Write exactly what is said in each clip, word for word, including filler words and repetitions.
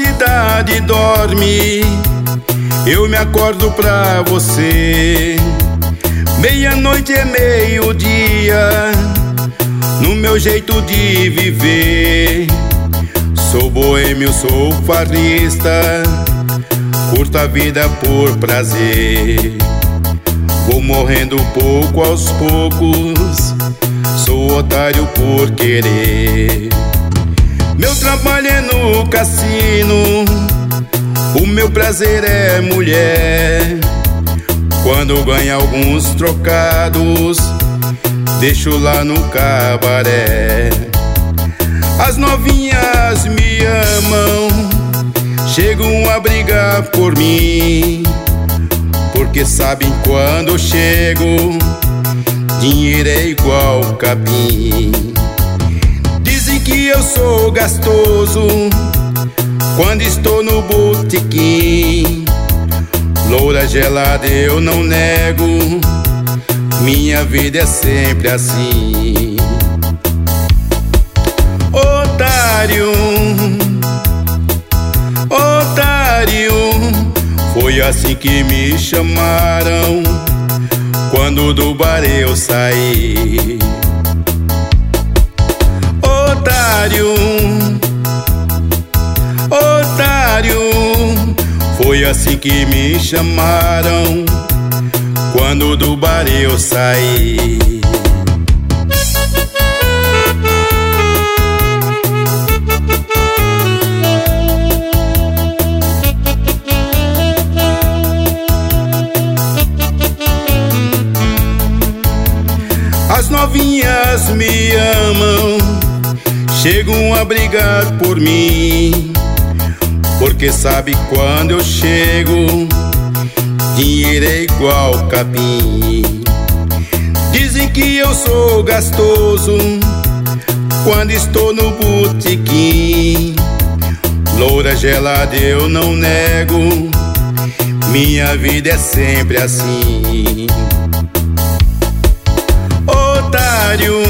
cidade dorme, eu me acordo pra você. Meia-noite é meio-dia, no meu jeito de viver. Sou boêmio, sou farrista, curto a vida por prazer. Vou morrendo pouco aos poucos, sou otário por querer. Meu trabalho é no cassino, o meu prazer é mulher. Quando ganho alguns trocados, deixo lá no cabaré. As novinhas me amam, chegam a brigar por mim, porque sabem quando eu chego, dinheiro é igual capim. Dizem que eu sou gastoso quando estou no botequim. Loura gelada eu não nego, minha vida é sempre assim. Otário, otário, foi assim que me chamaram quando do bar eu saí. Otário, otário, foi assim que me chamaram quando do bar eu saí. As novinhas me amam, chegam a brigar por mim, porque sabe quando eu chego, dinheiro é igual capim. Dizem que eu sou gastoso quando estou no botequim. Loura gelada eu não nego, minha vida é sempre assim. Otário,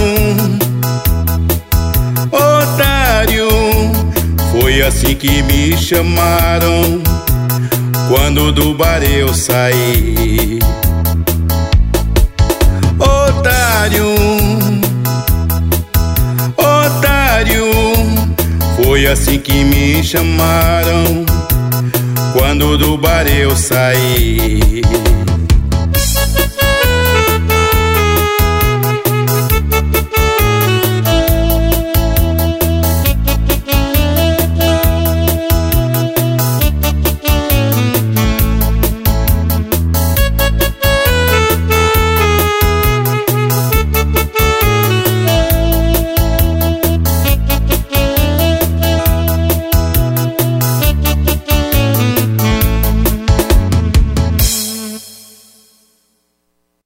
otário, foi assim que me chamaram quando do bar eu saí. Otário, otário, foi assim que me chamaram quando do bar eu saí.